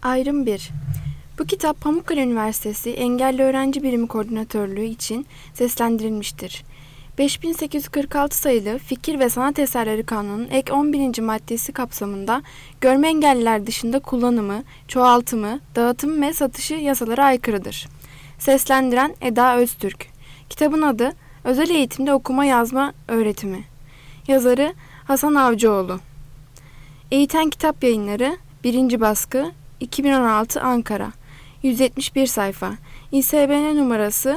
Ayrım 1. Bu kitap Pamukkale Üniversitesi Engelli Öğrenci Birimi Koordinatörlüğü için seslendirilmiştir. 5846 sayılı Fikir ve Sanat Eserleri Kanunu'nun ek 11. maddesi kapsamında görme engelliler dışında kullanımı, çoğaltımı, dağıtımı ve satışı yasalara aykırıdır. Seslendiren Eda Öztürk. Kitabın adı Özel Eğitimde Okuma Yazma Öğretimi. Yazarı Hasan Avcıoğlu. Eğiten Kitap Yayınları 1. baskı 2016 Ankara 171 sayfa. İSBN numarası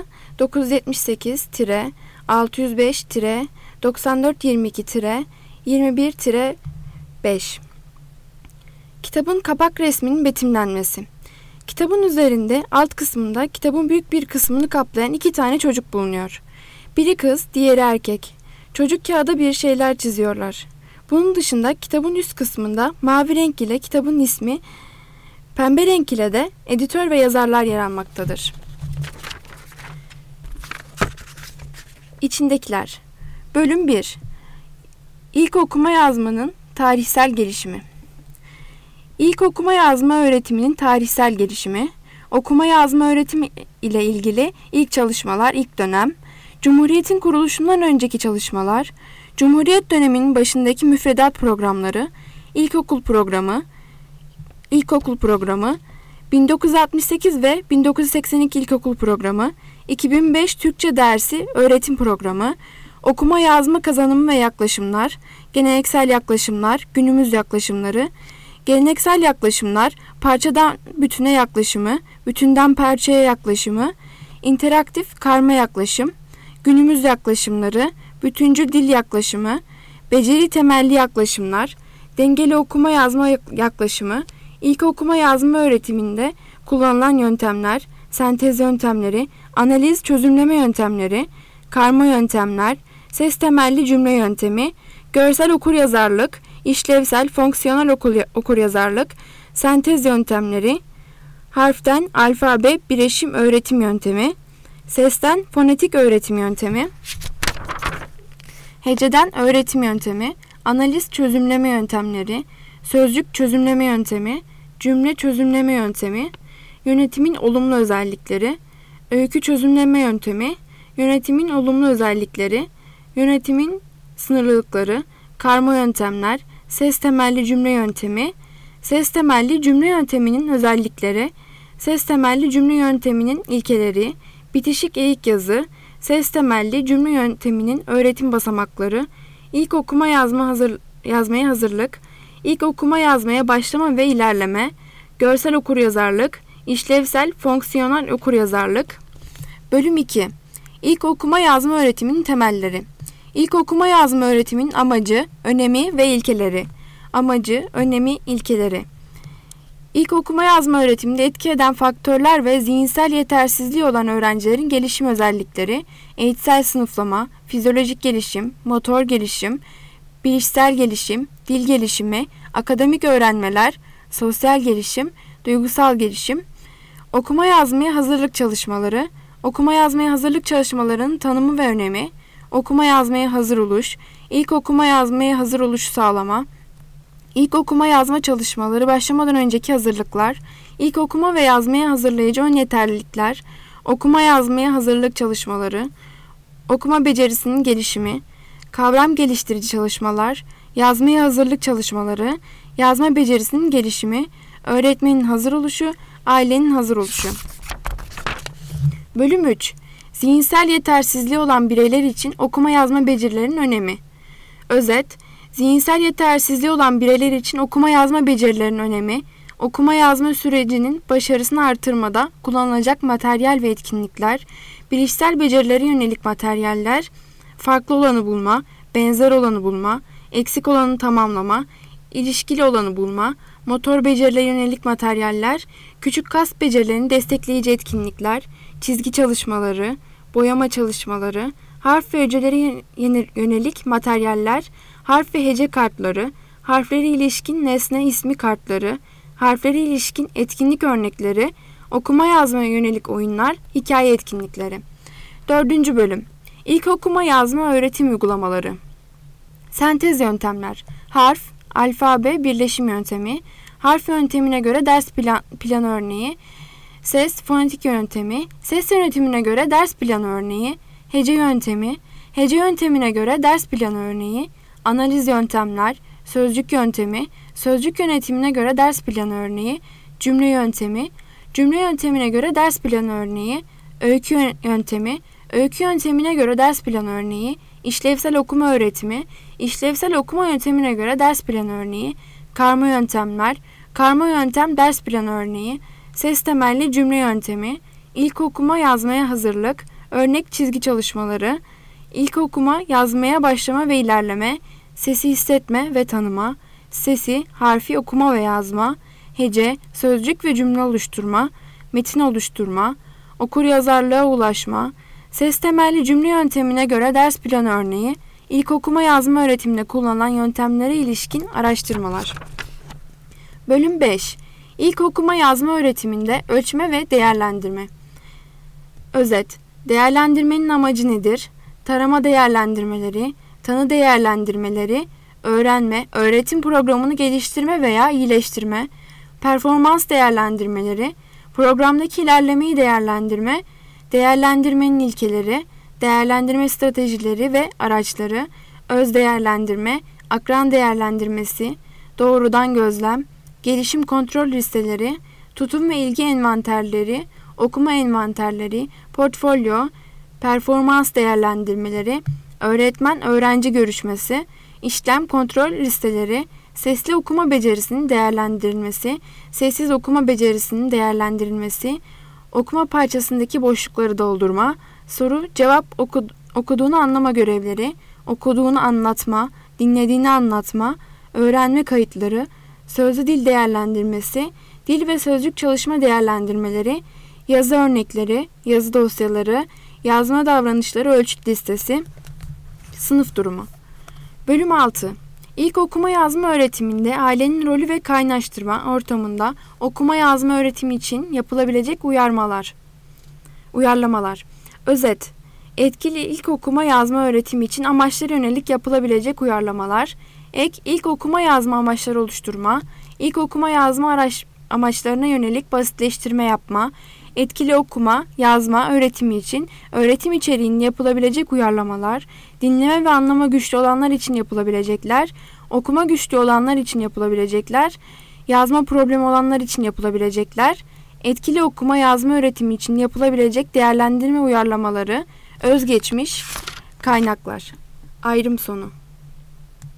978-605-9422-21-5. Kitabın kapak resminin betimlenmesi. Kitabın üzerinde alt kısmında kitabın büyük bir kısmını kaplayan 2 tane çocuk bulunuyor. Biri kız, diğeri erkek. Çocuk kağıda bir şeyler çiziyorlar. Bunun dışında kitabın üst kısmında mavi renk ile kitabın ismi, pembe renk ile de editör ve yazarlar yer almaktadır. İçindekiler. Bölüm 1. İlk okuma yazmanın tarihsel gelişimi. İlk okuma yazma öğretiminin tarihsel gelişimi, okuma yazma öğretimi ile ilgili ilk çalışmalar, ilk dönem, Cumhuriyet'in kuruluşundan önceki çalışmalar, Cumhuriyet döneminin başındaki müfredat programları, ilkokul programı, 1968 ve 1982 ilkokul programı, 2005 Türkçe dersi öğretim programı, okuma yazma kazanımı ve yaklaşımlar, geleneksel yaklaşımlar, günümüz yaklaşımları, geleneksel yaklaşımlar, parçadan bütüne yaklaşımı, bütünden parçaya yaklaşımı, interaktif karma yaklaşım, günümüz yaklaşımları, bütüncül dil yaklaşımı, beceri temelli yaklaşımlar, dengeli okuma yazma yaklaşımı, ilk okuma yazma öğretiminde kullanılan yöntemler, sentez yöntemleri, analiz çözümleme yöntemleri, karma yöntemler, ses temelli cümle yöntemi, görsel okuryazarlık, işlevsel fonksiyonel okuryazarlık, sentez yöntemleri, harften alfabe bileşim öğretim yöntemi, sesten fonetik öğretim yöntemi, heceden öğretim yöntemi, analiz çözümleme yöntemleri, sözcük çözümleme yöntemi, cümle çözümleme yöntemi, yönetimin olumlu özellikleri, öykü çözümleme yöntemi, yönetimin olumlu özellikleri, yönetimin sınırlılıkları, karma yöntemler, ses temelli cümle yöntemi, ses temelli cümle yönteminin özellikleri, ses temelli cümle yönteminin ilkeleri, bitişik eğik yazı, ses temelli cümle yönteminin öğretim basamakları, ilk okuma yazmaya hazırlık, ilk okuma yazmaya başlama ve ilerleme, görsel okuryazarlık, işlevsel fonksiyonel okuryazarlık. Bölüm 2. İlk okuma yazma öğretiminin temelleri. İlk okuma yazma öğretiminin amacı, önemi ve ilkeleri. Amacı, önemi, ilkeleri. İlk okuma yazma öğretiminde etki eden faktörler ve zihinsel yetersizliği olan öğrencilerin gelişim özellikleri, eğitsel sınıflama, fizyolojik gelişim, motor gelişim, bilişsel gelişim, dil gelişimi, akademik öğrenmeler, sosyal gelişim, duygusal gelişim, okuma yazmaya hazırlık çalışmaları, okuma yazmaya hazırlık çalışmalarının tanımı ve önemi, okuma yazmaya hazır oluş, ilk okuma yazmaya hazır oluşu sağlama, ilk okuma yazma çalışmaları başlamadan önceki hazırlıklar, ilk okuma ve yazmaya hazırlayıcı ön yeterlilikler, okuma yazmaya hazırlık çalışmaları, okuma becerisinin gelişimi, kavram geliştirici çalışmalar, yazmaya hazırlık çalışmaları, yazma becerisinin gelişimi, öğretmenin hazır oluşu, ailenin hazır oluşu. Bölüm 3. Zihinsel yetersizliği olan bireyler için okuma yazma becerilerinin önemi. Özet, zihinsel yetersizliği olan bireyler için okuma yazma becerilerinin önemi, okuma yazma sürecinin başarısını artırmada kullanılacak materyal ve etkinlikler, bilişsel becerilere yönelik materyaller, farklı olanı bulma, benzer olanı bulma, eksik olanı tamamlama, ilişkili olanı bulma, motor becerilere yönelik materyaller, küçük kas becerilerini destekleyici etkinlikler, çizgi çalışmaları, boyama çalışmaları, harf ve hecelere yönelik materyaller, harf ve hece kartları, harflere ilişkin nesne ismi kartları, harflere ilişkin etkinlik örnekleri, okuma yazmaya yönelik oyunlar, hikaye etkinlikleri. 4. bölüm. İlk okuma yazma öğretim uygulamaları. Sentez yöntemler. Harf, alfabe birleşim yöntemi, Harf yöntemine göre ders plan örneği. Ses, fonetik yöntemi. Ses yönetimine göre ders planı örneği. Hece yöntemi. Hece yöntemine göre ders planı örneği. Analiz yöntemler. Sözcük yöntemi. Sözcük yönetimine göre ders planı örneği. Cümle yöntemi. Cümle yöntemine göre ders planı örneği. Öykü yöntemi. Öykü yöntemine göre ders planı örneği. İşlevsel okuma öğretimi. İşlevsel okuma yöntemine göre ders planı örneği. Karma yöntemler. Karma yöntem ders planı örneği. Ses temelli cümle yöntemi. İlk okuma yazmaya hazırlık. Örnek çizgi çalışmaları. İlk okuma yazmaya başlama ve ilerleme. Sesi hissetme ve tanıma. Sesi, harfi okuma ve yazma. Hece, sözcük ve cümle oluşturma. Metin oluşturma. Okuryazarlığa ulaşma. Ses temelli cümle yöntemine göre ders planı örneği. İlk okuma yazma öğretiminde kullanılan yöntemlere ilişkin araştırmalar. Bölüm 5. İlk okuma yazma öğretiminde ölçme ve değerlendirme. Özet. Değerlendirmenin amacı nedir? Tarama değerlendirmeleri, tanı değerlendirmeleri, öğrenme, öğretim programını geliştirme veya iyileştirme, performans değerlendirmeleri, programdaki ilerlemeyi değerlendirme, değerlendirmenin ilkeleri, değerlendirme stratejileri ve araçları, öz değerlendirme, akran değerlendirmesi, doğrudan gözlem, gelişim kontrol listeleri, tutum ve ilgi envanterleri, okuma envanterleri, portfolyo, performans değerlendirmeleri, öğretmen-öğrenci görüşmesi, işlem kontrol listeleri, sesli okuma becerisinin değerlendirilmesi, sessiz okuma becerisinin değerlendirilmesi, okuma parçasındaki boşlukları doldurma, soru, cevap, okuduğunu anlama görevleri, okuduğunu anlatma, dinlediğini anlatma, öğrenme kayıtları, sözlü dil değerlendirmesi, dil ve sözcük çalışma değerlendirmeleri, yazı örnekleri, yazı dosyaları, yazma davranışları ölçüt listesi, sınıf durumu. Bölüm 6. İlk okuma yazma öğretiminde ailenin rolü ve kaynaştırma ortamında okuma yazma öğretimi için yapılabilecek uyarlamalar. Özet. Etkili ilk okuma yazma öğretimi için amaçlara yönelik yapılabilecek uyarlamalar. Ek, ilk okuma yazma amaçları oluşturma. İlk okuma yazma amaçlarına yönelik basitleştirme yapma. Etkili okuma, yazma öğretimi için öğretim içeriğinde yapılabilecek uyarlamalar, dinleme ve anlama güçlü olanlar için yapılabilecekler, okuma güçlü olanlar için yapılabilecekler, yazma problemi olanlar için yapılabilecekler, etkili okuma yazma öğretimi için yapılabilecek değerlendirme uyarlamaları, özgeçmiş, kaynaklar. Ayrım sonu.